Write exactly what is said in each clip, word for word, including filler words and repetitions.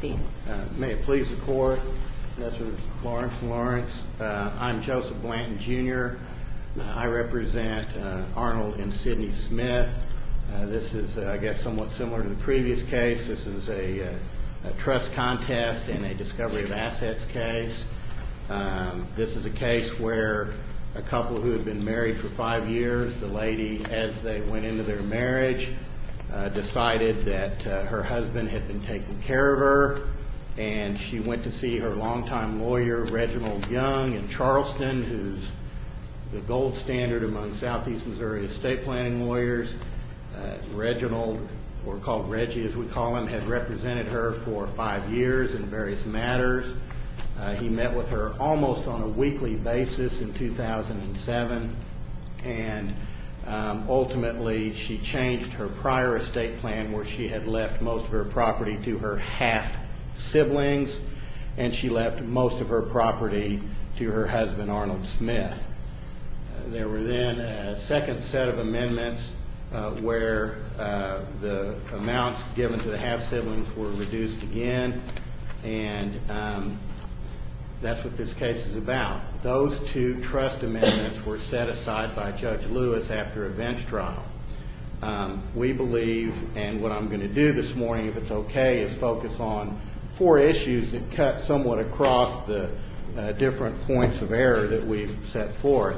proceed. Uh, may it please the Court, Mister Lawrence Lawrence. Uh, I'm Joseph Blanton, Junior Uh, I represent uh, Arnold and Sidney Smith. Uh, this is, uh, I guess, somewhat similar to the previous case. This is a, a, a trust contest and a discovery of assets case. Um, this is a case where a couple who had been married for five years, the lady, as they went into their marriage, uh, decided that uh, her husband had been taking care of her, and she went to see her longtime lawyer, Reginald Young, in Charleston, who's the gold standard among Southeast Missouri estate planning lawyers. Uh, Reginald, or called Reggie as we call him, had represented her for five years in various matters. Uh, he met with her almost on a weekly basis in two thousand seven, and um, ultimately she changed her prior estate plan where she had left most of her property to her half siblings, and she left most of her property to her husband, Arnold Smith. Uh, there were then a second set of amendments uh, where uh, the amounts given to the half siblings were reduced again, and um, that's what this case is about. Those two trust amendments were set aside by Judge Lewis after a bench trial. Um, we believe, and what I'm going to do this morning, if it's okay, is focus on four issues that cut somewhat across the uh, different points of error that we've set forth.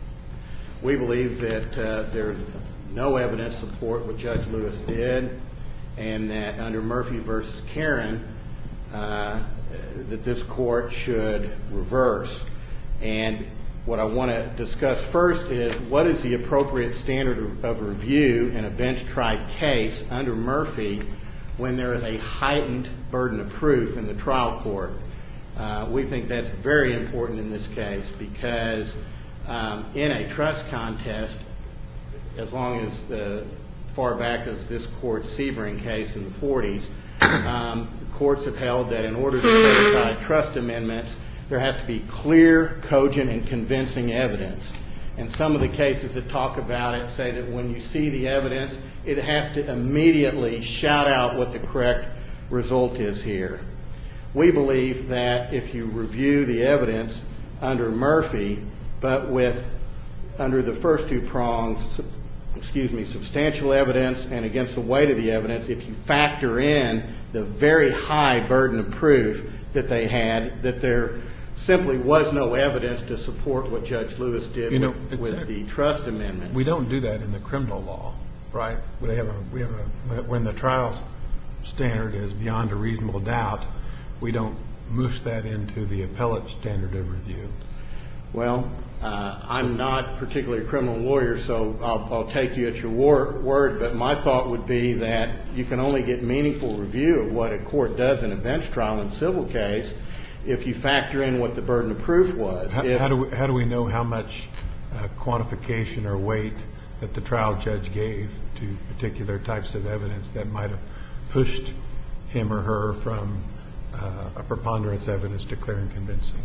We believe that uh, there's no evidence to support what Judge Lewis did, and that under Murphy versus Karen, uh, that this court should reverse. And what I want to discuss first is what is the appropriate standard of, of review in a bench-tried case under Murphy when there is a heightened burden of proof in the trial court. Uh, we think that's very important in this case because um, in a trust contest, as long as uh, far back as this court's Sebring case in the forties, um, courts have held that in order to set aside trust amendments, there has to be clear, cogent, and convincing evidence. And some of the cases that talk about it say that when you see the evidence, it has to immediately shout out what the correct result is here. We believe that if you review the evidence under Murphy, but with, under the first two prongs, excuse me, substantial evidence and against the weight of the evidence, if you factor in the very high burden of proof that they had, that there simply was no evidence to support what Judge Lewis did you know, with, with the trust amendment. We don't do that in the criminal law, right? We have a, we have a, when the trial standard is beyond a reasonable doubt, we don't mush that into the appellate standard of review. Well, uh, I'm not particularly a criminal lawyer, so I'll, I'll take you at your war, word, but my thought would be that you can only get meaningful review of what a court does in a bench trial in a civil case if you factor in what the burden of proof was. How, if, how, do, we, how do we know how much uh, quantification or weight that the trial judge gave to particular types of evidence that might have pushed him or her from uh, a preponderance evidence to clear and convincing?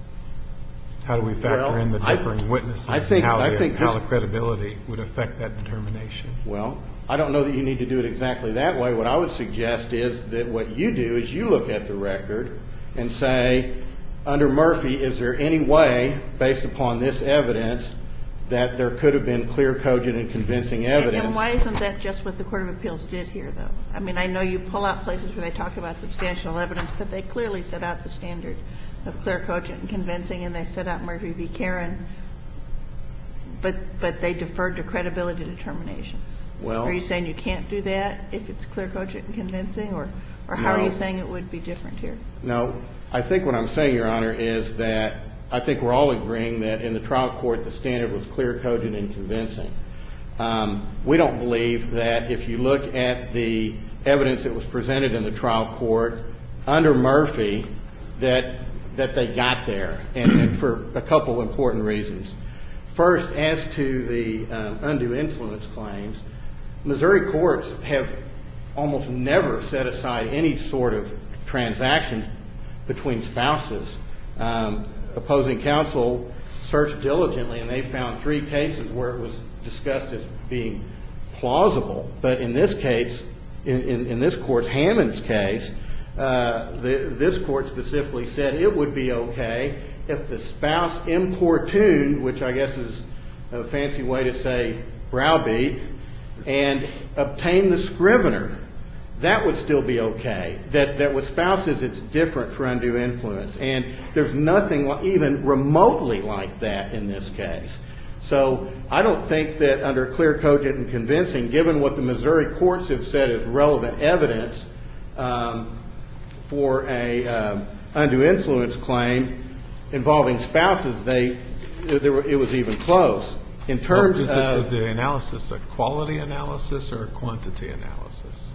How do we factor well, in the differing I, witnesses I think, and how, I the, think how this, the credibility would affect that determination? Well, I don't know that you need to do it exactly that way. What I would suggest is that what you do is you look at the record and say, under Murphy, is there any way, based upon this evidence, that there could have been clear, cogent, and convincing evidence? And, and why isn't that just what the Court of Appeals did here, though? I mean, I know you pull out places where they talk about substantial evidence, but they clearly set out the standard of clear, cogent, and convincing, and they set out Murphy v. Karen, but but they deferred to credibility determinations. Well, are you saying you can't do that if it's clear, cogent, and convincing, or, or how no. are you saying it would be different here? No. I think what I'm saying, Your Honor, is that I think we're all agreeing that in the trial court the standard was clear, cogent, and convincing. Um, we don't believe that if you look at the evidence that was presented in the trial court under Murphy that that they got there, and, and for a couple important reasons. First, as to the um, undue influence claims, Missouri courts have almost never set aside any sort of transaction between spouses. Um, opposing counsel searched diligently, and they found three cases where it was discussed as being plausible. But in this case, in, in, in this court's Hammond's case, uh, the, this court specifically said it would be okay if the spouse importuned, which I guess is a fancy way to say browbeat, and obtained the scrivener. That would still be okay. That, that with spouses it's different for undue influence. And there's nothing even remotely like that in this case. So I don't think that under clear, cogent, and convincing, given what the Missouri courts have said is relevant evidence um, for a um, undue influence claim involving spouses, they there were, it was even close. In terms well, is, of it, is the analysis a quality analysis or a quantity analysis?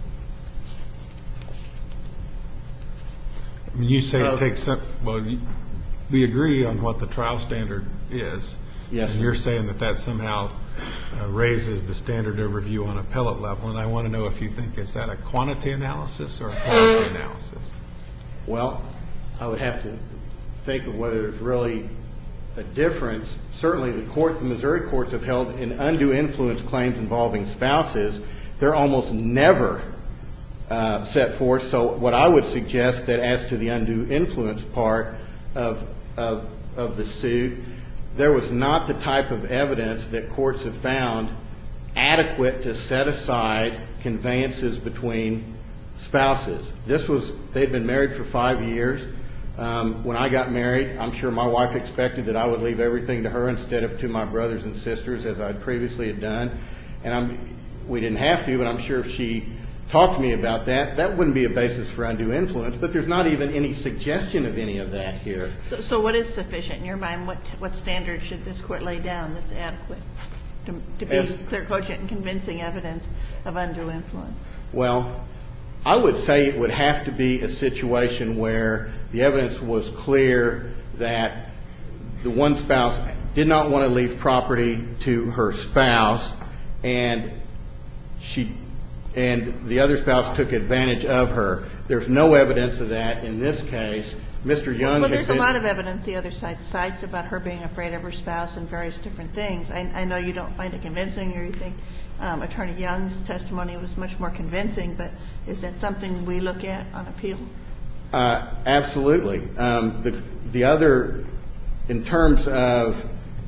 I mean, you say uh, it takes some. Well, you, we agree on what the trial standard is. Yes, and sir. you're saying that that somehow uh, raises the standard of review on appellate level, and I want to know if you think is that a quantity analysis or a quality analysis? Well, I would have to think of whether there's really a difference. Certainly, the court, the Missouri courts have held in undue influence claims involving spouses, they're almost never uh, set forth. So, what I would suggest that as to the undue influence part of of, of the suit, there was not the type of evidence that courts have found adequate to set aside conveyances between spouses. This was, they'd been married for five years. Um, when I got married, I'm sure my wife expected that I would leave everything to her instead of to my brothers and sisters, as I previously had done. And I'm, we didn't have to, but I'm sure if she talked to me about that, that wouldn't be a basis for undue influence. But there's not even any suggestion of any of that here. So, so what is sufficient in your mind? What what standard should this court lay down that's adequate to, to be As, clear, cogent, and convincing evidence of undue influence? Well, I would say it would have to be a situation where the evidence was clear that the one spouse did not want to leave property to her spouse, and she and the other spouse took advantage of her. There's no evidence of that in this case. Mister Young. Well, there's been, a lot of evidence the other side cites about her being afraid of her spouse and various different things. I, I know you don't find it convincing, or you think um, Attorney Young's testimony was much more convincing, but is that something we look at on appeal? Uh, absolutely. Um, the, the other, in terms of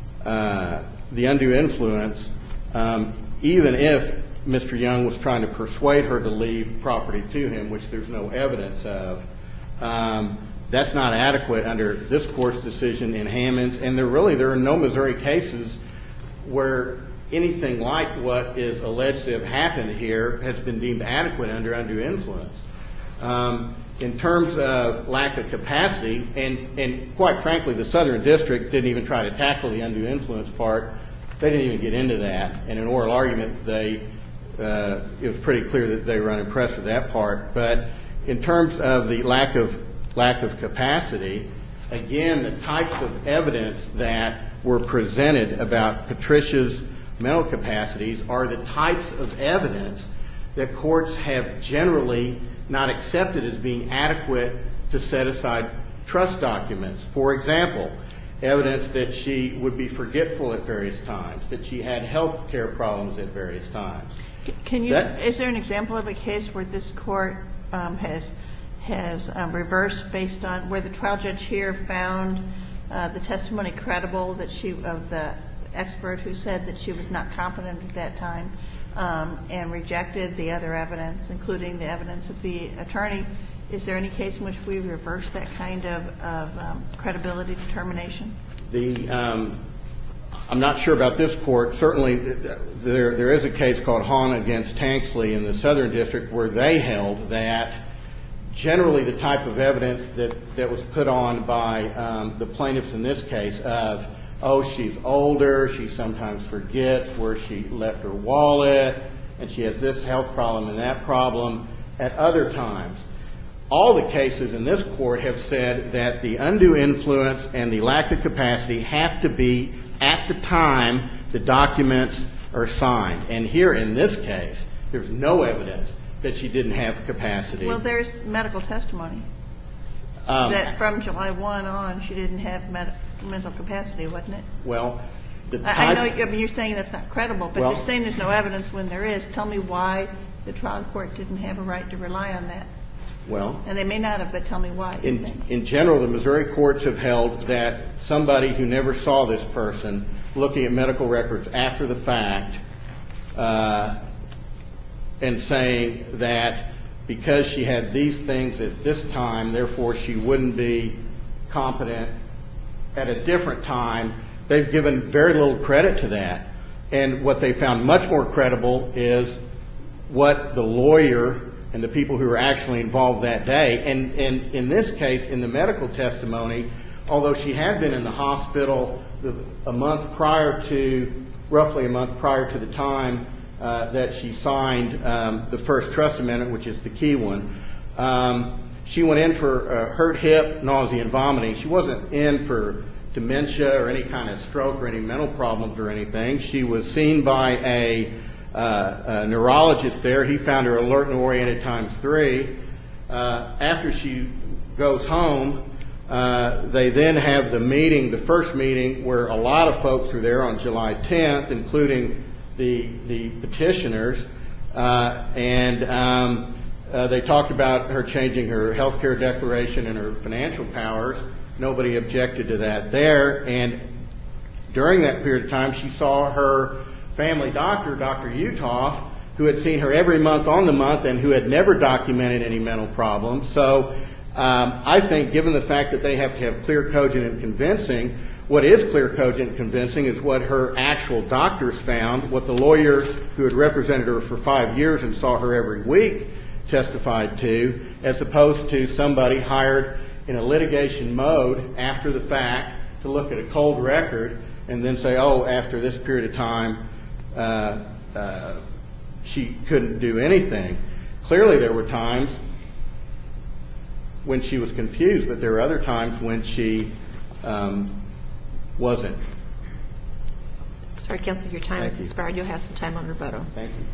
uh, the undue influence, um, even if Mister Young was trying to persuade her to leave property to him, which there's no evidence of, um, that's not adequate under this court's decision in Hammonds. And there really, there are no Missouri cases where anything like what is alleged to have happened here has been deemed adequate under undue influence. Um, in terms of lack of capacity, and, and quite frankly, the Southern District didn't even try to tackle the undue influence part. They didn't even get into that. In an oral argument, they uh, it was pretty clear that they were unimpressed with that part. But in terms of the lack of lack of capacity, again, the types of evidence that were presented about Patricia's mental capacities are the types of evidence that courts have generally not accepted as being adequate to set aside trust documents. For example, evidence that she would be forgetful at various times, that she had health care problems at various times. Can you, That, is there an example of a case where this court um, has has um, reversed based on where the trial judge here found uh, the testimony credible that she of the expert who said that she was not competent at that time, um, and rejected the other evidence, including the evidence of the attorney? Is there any case in which we reverse that kind of, of um, credibility determination? The um, I'm not sure about this court. Certainly, there there is a case called Hahn against Tanksley in the Southern District where they held that generally the type of evidence that, that was put on by um, the plaintiffs in this case of, oh, she's older, she sometimes forgets where she left her wallet, and she has this health problem and that problem at other times. All the cases in this court have said that the undue influence and the lack of capacity have to be at the time the documents are signed. And here in this case, there's no evidence that she didn't have capacity. Well, there's medical testimony Um, that from July first on she didn't have med- mental capacity, wasn't it? Well, the type... I, I know I mean, you're saying that's not credible, but well, you're saying there's no evidence when there is. Tell me why the trial court didn't have a right to rely on that. Well, And they may not have, but tell me why. you in, think. in general, the Missouri courts have held that somebody who never saw this person, looking at medical records after the fact, uh, and saying that because she had these things at this time, therefore she wouldn't be competent at a different time, they've given very little credit to that. And what they found much more credible is what the lawyer and the people who were actually involved that day. And, and in this case, in the medical testimony, although she had been in the hospital the, a month prior to, roughly a month prior to the time uh, that she signed um, the first trust amendment, which is the key one, um, she went in for uh, hurt hip, nausea, and vomiting. She wasn't in for dementia or any kind of stroke or any mental problems or anything. She was seen by a, uh, a neurologist there. He found her alert and oriented times three. Uh, after she goes home, uh, they then have the meeting, the first meeting, where a lot of folks were there on July tenth, including the, the petitioners, uh, and um, uh, they talked about her changing her health care declaration and her financial powers. Nobody objected to that there. And during that period of time, she saw her family doctor, Doctor Uthoff, who had seen her every month on the month and who had never documented any mental problems. So um, I think, given the fact that they have to have clear, cogent, and convincing, what is clear, cogent, and convincing is what her actual doctors found, what the lawyer who had represented her for five years and saw her every week testified to, as opposed to somebody hired in a litigation mode after the fact to look at a cold record and then say, oh, after this period of time, uh, uh, she couldn't do anything. Clearly there were times when she was confused, but there were other times when she um, wasn't. Sorry, Counsel, your time Thank has you. expired. You'll have some time on rebuttal. Thank you.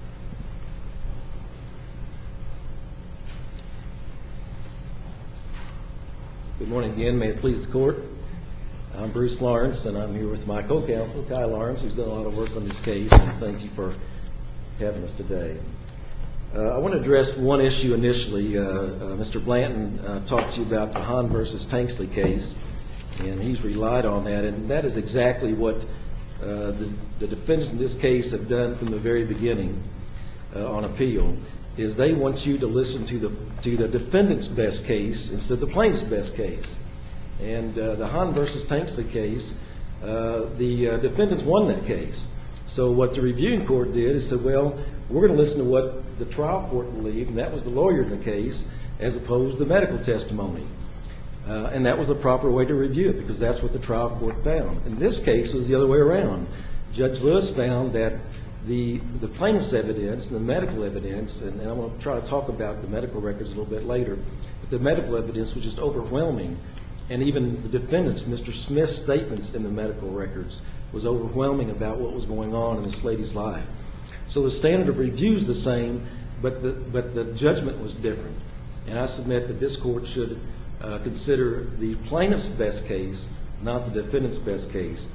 Good morning again. May it please the Court. I'm Bruce Lawrence, and I'm here with my co-counsel, Kai Lawrence, who's done a lot of work on this case, and thank you for having us today. Uh, I want to address one issue initially. Uh, uh, Mister Blanton uh, talked to you about the Hahn versus Tanksley case, and he's relied on that, and that is exactly what uh, the, the defendants in this case have done from the very beginning uh, on appeal, is they want you to listen to the to the defendant's best case instead of the plaintiff's best case. And uh, the Hahn versus Tanksley case, uh, the uh, defendants won that case. So what the reviewing court did is said, well, we're going to listen to what the trial court believed, and that was the lawyer in the case, as opposed to the medical testimony. Uh, and that was the proper way to review it, because that's what the trial court found. In this case, it was the other way around. Judge Lewis found that the the plaintiff's evidence and the medical evidence, and, and I'm going to try to talk about the medical records a little bit later, but the medical evidence was just overwhelming. And even the defendant's, Mister Smith's statements in the medical records was overwhelming about what was going on in this lady's life. So the standard of review is the same, but the, but the judgment was different. And I submit that this court should uh, consider the plaintiff's best case, not the defendant's best case.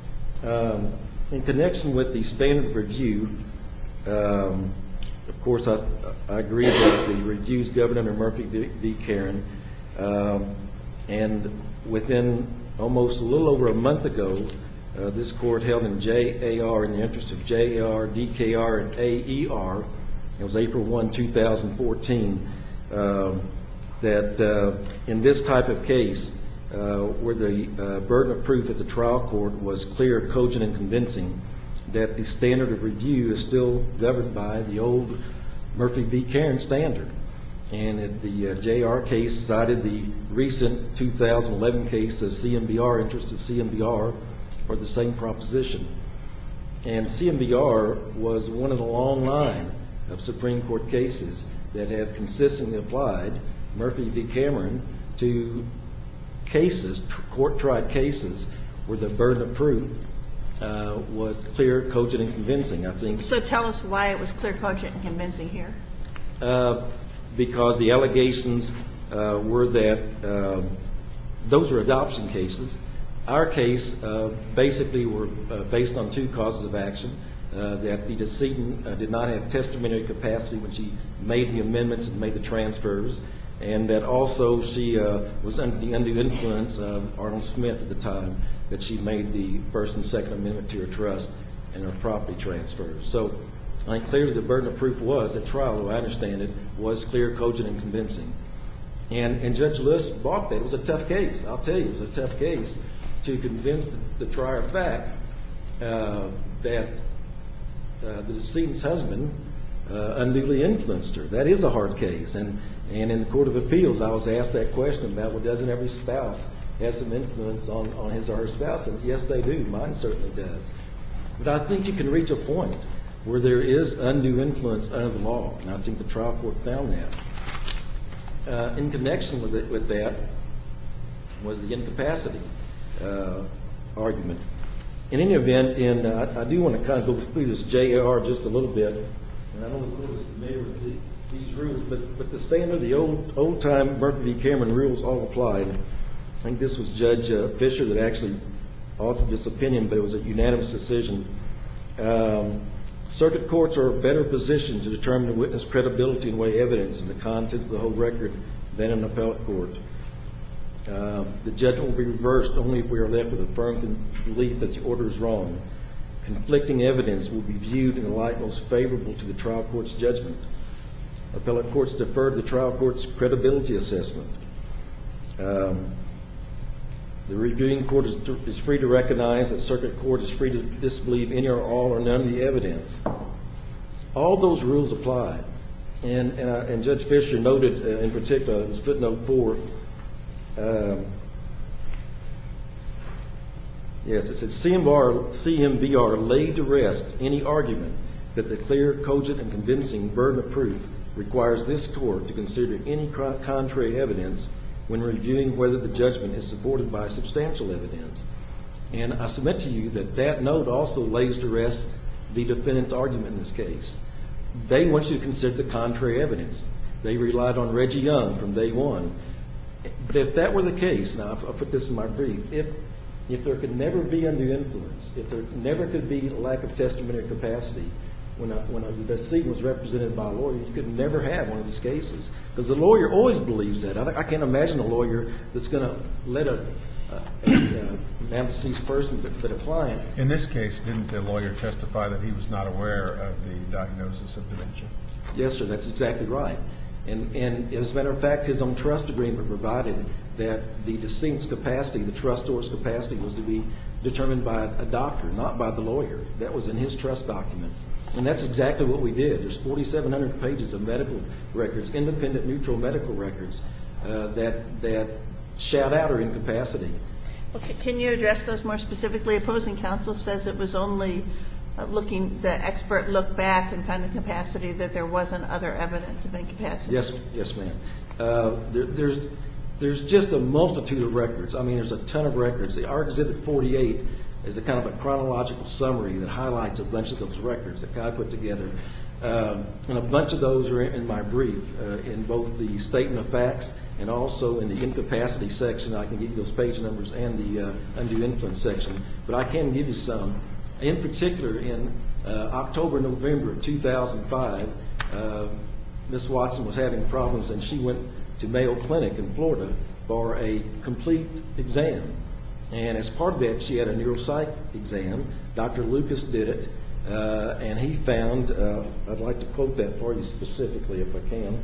Um, in connection with the standard of review, um, of course, I, I agree that the reviews governed under Murphy v. Karen. Um, and within almost a little over a month ago, uh, this court held in J A R, in the interest of J A R, D K R, and A E R, it was April first, two thousand fourteen, um, that uh, in this type of case, uh, where the uh, burden of proof at the trial court was clear, cogent, and convincing, that the standard of review is still governed by the old Murphy v. Karen standard. And at the uh, J R case cited the recent two thousand eleven case of C M B R, interest of C M B R, for the same proposition. And C M B R was one of the long line of Supreme Court cases that have consistently applied Murphy v. Cameron to cases, court-tried cases, where the burden of proof uh, was clear, cogent, and convincing. I think. So tell us why it was clear, cogent, and convincing here. Uh, because the allegations uh, were that uh, those were adoption cases. Our case uh, basically were uh, based on two causes of action. uh, that the decedent uh, did not have testamentary capacity when she made the amendments and made the transfers, and that also she uh, was under the undue influence of Arnold Smith at the time that she made the first and second amendment to her trust and her property transfers. So I think clearly the burden of proof was at trial, though I understand it, was clear, cogent, and convincing. And, and Judge Lewis bought that. It was a tough case. I'll tell you, it was a tough case to convince the, the trier of fact uh, that uh, the decedent's husband uh, unduly influenced her. That is a hard case. And, and in the Court of Appeals, I was asked that question about, well, doesn't every spouse have some influence on, on his or her spouse? And yes, they do. Mine certainly does. But I think you can reach a point where there is undue influence under the law, and I think the trial court found that. Uh, in connection with, it, with that was the incapacity uh, argument. In any event, in, uh, I, I do want to kind of go through this J A R just a little bit, and I know the court is familiar with the, these rules, but, but the standard, the old old time Murphy v. Cameron rules all applied. I think this was Judge uh, Fisher that actually authored this opinion, but it was a unanimous decision. Um, Circuit courts are better positioned to determine the witness credibility and weigh evidence in the contents of the whole record than an appellate court. Uh, the judgment will be reversed only if we are left with a firm belief that the order is wrong. Conflicting evidence will be viewed in the light most favorable to the trial court's judgment. Appellate courts defer to the trial court's credibility assessment. Um, The reviewing court is, is free to recognize that circuit court is free to disbelieve any or all or none of the evidence. All those rules apply. And, and, uh, and Judge Fisher noted uh, in particular, it was footnote four, um, yes, it said C M B R laid to rest any argument that the clear, cogent, and convincing burden of proof requires this court to consider any contrary evidence when reviewing whether the judgment is supported by substantial evidence. And I submit to you that that note also lays to rest the defendant's argument in this case. They want you to consider the contrary evidence. They relied on Reggie Young from day one. But if that were the case, now I'll put this in my brief, if, if there could never be undue influence, if there never could be lack of testamentary capacity, when a, when a decedent was represented by a lawyer, you could never have one of these cases. Because the lawyer always believes that. I, I can't imagine a lawyer that's going to let a, a, a, a deceased person, but, but a client. In this case, didn't the lawyer testify that he was not aware of the diagnosis of dementia? Yes, sir, that's exactly right. And, and as a matter of fact, his own trust agreement provided that the decedent's capacity, the trustor's capacity, was to be determined by a doctor, not by the lawyer. That was in his trust document. And that's exactly what we did. There's forty-seven hundred pages of medical records, independent, neutral medical records uh, that that shout out her incapacity. Okay, can you address those more specifically? Opposing counsel says it was only uh, looking, the expert looked back and found the capacity, that there wasn't other evidence of incapacity. Yes, yes, ma'am. Uh, there, there's there's just a multitude of records. I mean, there's a ton of records. Our Exhibit forty-eight is a kind of a chronological summary that highlights a bunch of those records that Kai put together. Um, and a bunch of those are in my brief, uh, in both the statement of facts and also in the incapacity section. I can give you those page numbers and the uh, undue influence section. But I can give you some. In particular, in uh, October, November of two thousand five, uh, Miz Watson was having problems, and she went to Mayo Clinic in Florida for a complete exam. And as part of that, she had a neuropsych exam. Doctor Lucas did it, uh, and he found, uh, I'd like to quote that for you specifically if I can.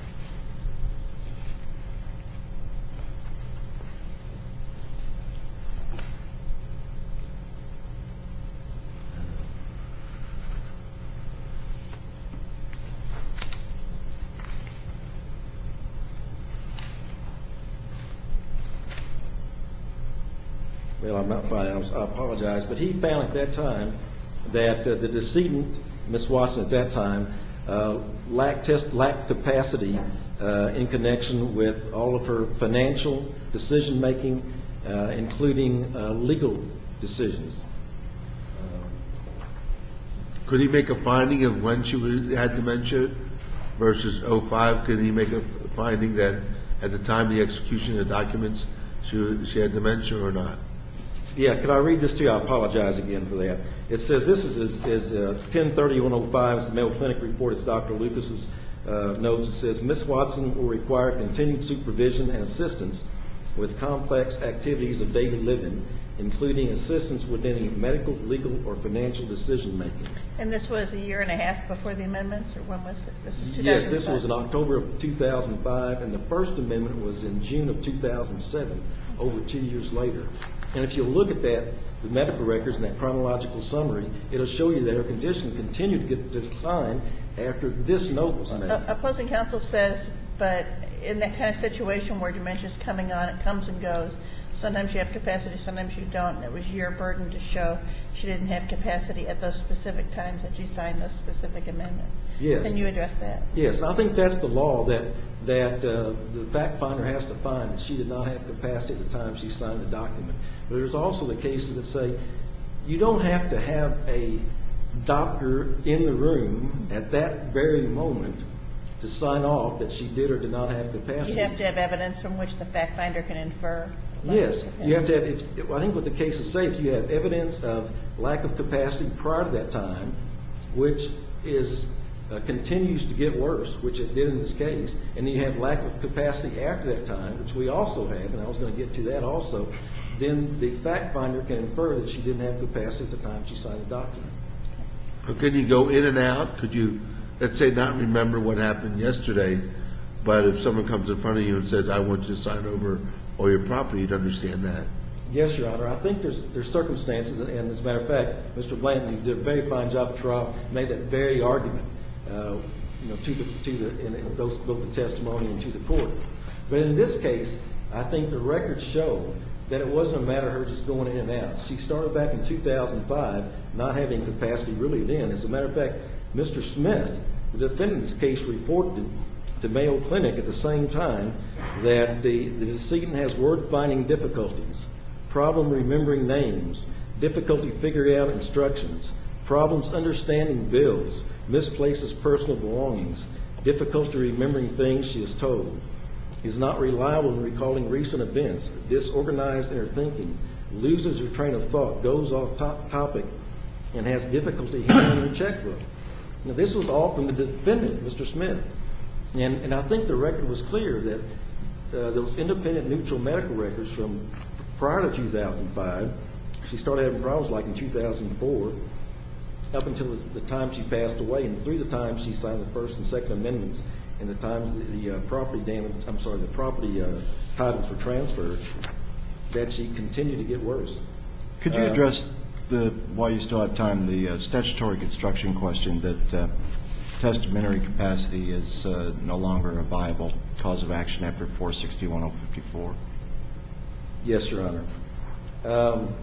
Well, I'm not finding it. I apologize. But he found at that time that uh, the decedent, Miz Watson at that time, uh, lacked, test, lacked capacity uh, in connection with all of her financial decision-making, uh, including uh, legal decisions. Could he make a finding of when she was, had dementia versus oh five? Could he make a finding that at the time of the execution of the documents she, she had dementia or not? Yeah, could I read this to you? I apologize again for that. It says, this is, is, is uh, ten thirty one oh five, it's the Mayo Clinic report, it's Doctor Lucas's uh, notes. It says, Miz Watson will require continued supervision and assistance with complex activities of daily living, including assistance with any medical, legal, or financial decision making. And this was a year and a half before the amendments, or when was it? This is two thousand five? Yes, this was in October of two thousand five, and the first amendment was in June of two thousand seven, over two years later. And if you look at that, the medical records and that chronological summary, it'll show you that her condition continued to get to decline after this note was made. Uh, opposing counsel says, but in that kind of situation where dementia is coming on, it comes and goes. Sometimes you have capacity, sometimes you don't. And it was your burden to show she didn't have capacity at those specific times that she signed those specific amendments. Yes. Can you address that? Yes, I think that's the law, that that uh, the fact finder has to find that she did not have capacity at the time she signed the document. But there's also the cases that say you don't have to have a doctor in the room at that very moment to sign off that she did or did not have capacity. You have to have evidence from which the fact finder can infer. Yes, you have to have, if, I think what the cases say, if you have evidence of lack of capacity prior to that time, which is uh, continues to get worse, which it did in this case, and then you have lack of capacity after that time, which we also have, and I was going to get to that also, then the fact finder can infer that she didn't have capacity at the time she signed the document. But can you go in and out? Could you, let's say, not remember what happened yesterday, but if someone comes in front of you and says, I want you to sign over all your property, you'd understand that? Yes, Your Honor. I think there's there's circumstances, and as a matter of fact, Mister Blanton, who did a very fine job at trial, made that very argument, uh, you know, to the to the in, in both both the testimony and to the court. But in this case, I think the records show that it wasn't a matter of her just going in and out. She started back in two thousand five, not having capacity really then. As a matter of fact, Mister Smith, the defendant in this case, reported to Mayo Clinic at the same time that the, the decedent has word-finding difficulties, problem remembering names, difficulty figuring out instructions, problems understanding bills, misplaces personal belongings, difficulty remembering things she is told, is not reliable in recalling recent events, disorganized in her thinking, loses her train of thought, goes off top topic, and has difficulty handling her checkbook. Now, this was all from the defendant, Mister Smith. And, and I think the record was clear that uh, those independent neutral medical records from prior to two thousand five, she started having problems like in two thousand four, up until the time she passed away, and through the time she signed the First and Second Amendments, and the times the, the uh, property damage, I'm sorry, the property uh, titles were transferred, that she continued to get worse. Could you Uh, address the, while you still have time, the uh, statutory construction question that uh, testamentary capacity is uh, no longer a viable cause of action after four sixty-one oh fifty-four? Yes, Your Honor. Um,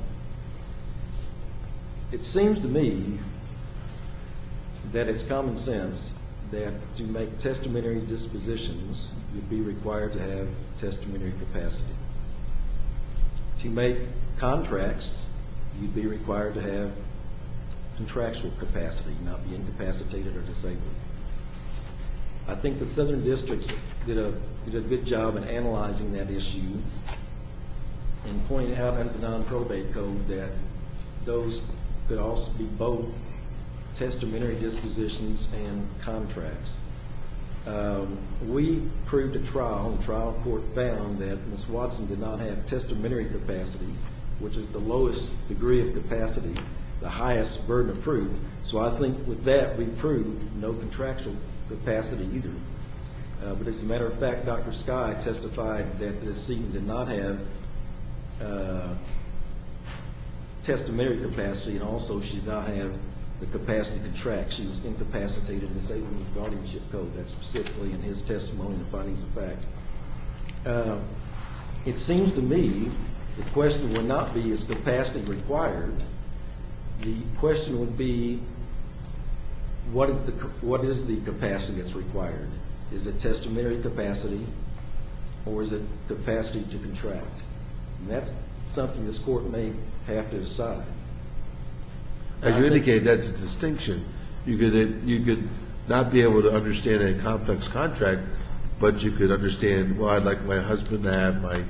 it seems to me that it's common sense that to make testamentary dispositions, you'd be required to have testamentary capacity. To make contracts, you'd be required to have contractual capacity, not be incapacitated or disabled. I think the Southern Districts did a, did a good job in analyzing that issue and pointing out under the non-probate code that those could also be both testamentary dispositions and contracts. Um, we proved at trial, and the trial court found that Miz Watson did not have testamentary capacity, which is the lowest degree of capacity, the highest burden of proof. So I think with that we proved no contractual capacity either. Uh, but as a matter of fact, Doctor Sky testified that the decedent did not have uh, testamentary capacity, and also she did not have the capacity to contract. She was incapacitated and disabled in the guardianship code. That's specifically in his testimony and findings of fact. Uh, it seems to me the question would not be, is capacity required? The question would be, what is the what is the capacity that's required? Is it testamentary capacity, or is it capacity to contract? And that's something this court may have to decide. As you indicate, that's a distinction. You could you could not be able to understand a complex contract, but you could understand, well, I'd like my husband to have my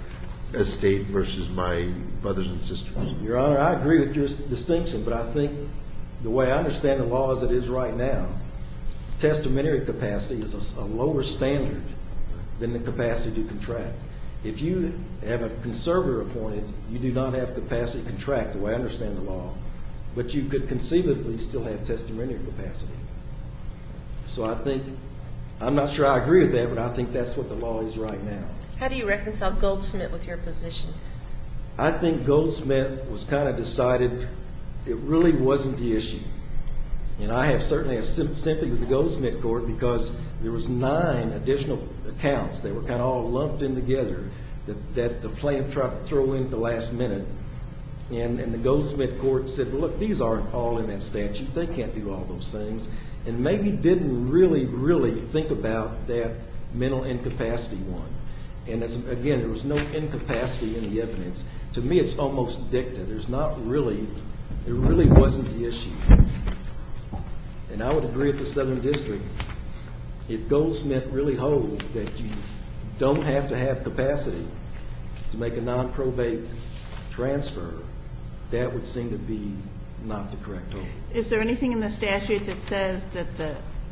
estate versus my brothers and sisters. Your Honor, I agree with your s- distinction, but I think the way I understand the law as it is right now, testamentary capacity is a s- a lower standard than the capacity to contract. If you have a conservator appointed, you do not have capacity to contract, the way I understand the law, but you could conceivably still have testamentary capacity. So I think, I'm not sure I agree with that, but I think that's what the law is right now. How do you reconcile Goldsmith with your position? I think Goldsmith was kind of decided it really wasn't the issue. And I have certainly have sim- sympathy with the Goldsmith court because there was nine additional accounts that were kind of all lumped in together that, that the plaintiff tried to throw in at the last minute. And, and the Goldsmith court said, well, look, these aren't all in that statute. They can't do all those things. And maybe didn't really, really think about that mental incapacity one. And as, again, there was no incapacity in the evidence. To me, it's almost dicta. There's not really, it really wasn't the issue. And I would agree with the Southern District. If Goldsmith really holds that you don't have to have capacity to make a non-probate transfer, that would seem to be not the correct hold. Is there anything in the statute that says that the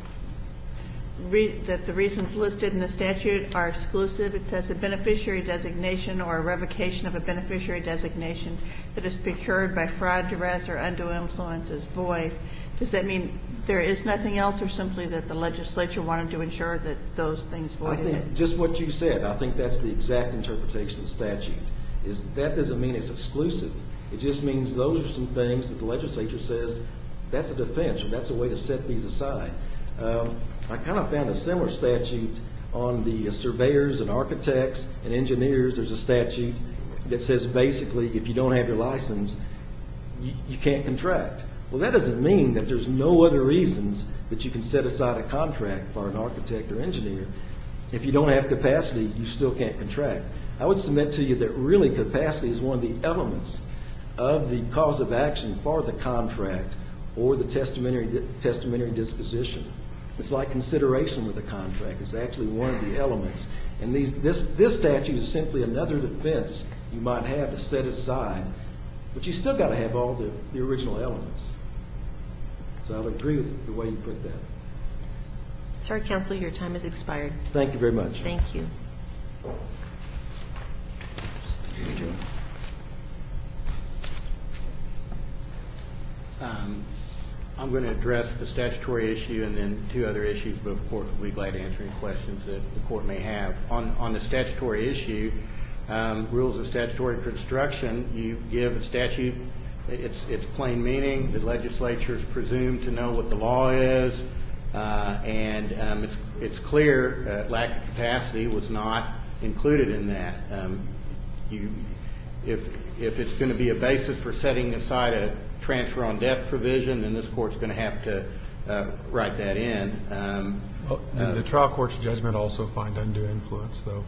re- that the reasons listed in the statute are exclusive? It says a beneficiary designation or a revocation of a beneficiary designation that is procured by fraud, duress, or undue influence is void. Does that mean there is nothing else, or simply that the legislature wanted to ensure that those things I voided think it? just what you said, I think that's the exact interpretation of the statute, is that doesn't mean it's exclusive. It just means those are some things that the legislature says that's a defense, or that's a way to set these aside. Um, I kind of found a similar statute on the uh, surveyors and architects and engineers. There's a statute that says basically if you don't have your license, you, you can't contract. Well, that doesn't mean that there's no other reasons that you can set aside a contract for an architect or engineer. If you don't have capacity, you still can't contract. I would submit to you that really capacity is one of the elements of the cause of action for the contract or the testamentary, testamentary disposition. It's like consideration with a contract. It's actually one of the elements. And these, this, this statute is simply another defense you might have to set aside, but you still got to have all the, the original elements. So I would agree with the way you put that. Sorry, counsel, your time has expired. Thank you very much. Thank you. Um, I'm going to address the statutory issue and then two other issues, but of course we'll be glad to answer any questions that the court may have. On, on the statutory issue, um, rules of statutory construction, you give a statute its, its plain meaning. The legislature is presumed to know what the law is, uh, and um, it's, it's clear uh, lack of capacity was not included in that. Um, you, if, if it's going to be a basis for setting aside a transfer on death provision, then this court's going to have to uh, write that in. Um, Well, did the trial court's judgment also find undue influence, though?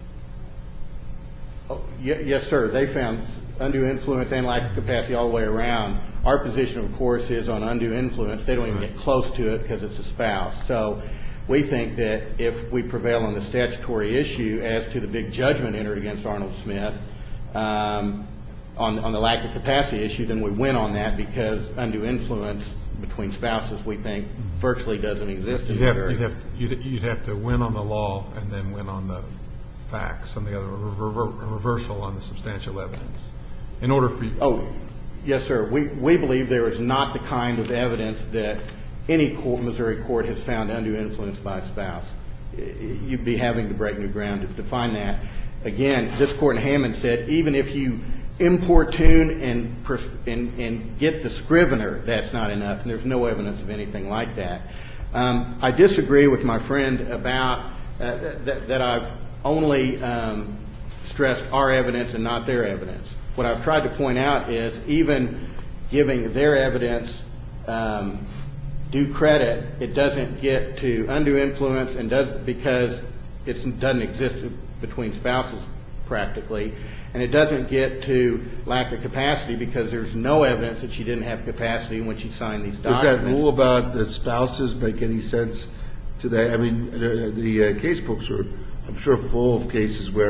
Oh, ye- yes, sir. They found undue influence and lack of capacity all the way around. Our position, of course, is on undue influence. They don't even get close to it because it's a spouse. So we think that if we prevail on the statutory issue as to the big judgment entered against Arnold Smith, um, on, on the lack of capacity issue, then we win on that because undue influence between spouses, we think, virtually doesn't exist in You'd have, Missouri. you'd, have, you'd, you'd have to win on the law and then win on the facts, on the other rever- reversal on the substantial evidence. In order for you. Oh, yes, sir. We, we believe there is not the kind of evidence that any court, Missouri court has found undue influence by a spouse. You'd be having to break new ground to define that. Again, this court in Hammond said even if you importune and, and, and get the scrivener, that's not enough, and there's no evidence of anything like that. Um, I disagree with my friend about uh, that, that I've only um, stressed our evidence and not their evidence. What I've tried to point out is even giving their evidence um, due credit, it doesn't get to undue influence and does because it doesn't exist between spouses practically, and it doesn't get to lack of capacity because there's no evidence that she didn't have capacity when she signed these documents. Does that rule about the spouses make any sense today? I mean, the, the uh, case books are, I'm sure, full of cases where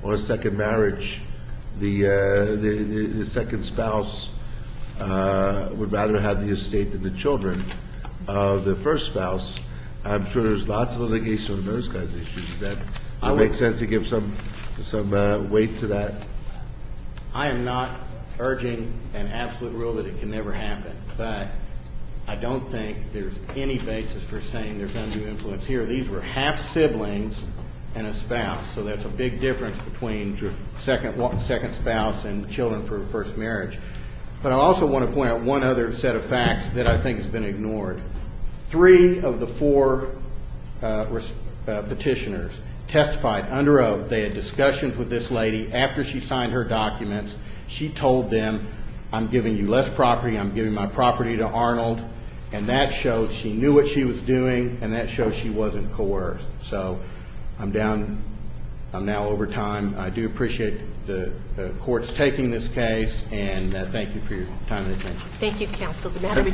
on a second marriage, the, uh, the, the, the second spouse uh, would rather have the estate than the children of the first spouse. I'm sure there's lots of litigation on those kinds of issues. Does that, does I it would- make sense to give some, some uh, weight to that? I am not urging an absolute rule that it can never happen, but I don't think there's any basis for saying there's undue influence here. These were half siblings and a spouse, so that's a big difference between second wa- second spouse and children for first marriage. But I also want to point out one other set of facts that I think has been ignored. Three of the four uh, res- uh, petitioners testified under oath. They had discussions with this lady after she signed her documents. She told them, I'm giving you less property, I'm giving my property to Arnold, and that shows she knew what she was doing, and that shows she wasn't coerced. So I'm down, I'm now over time. I do appreciate the uh, courts taking this case, and uh, thank you for your time and attention. Thank you, counsel. The matter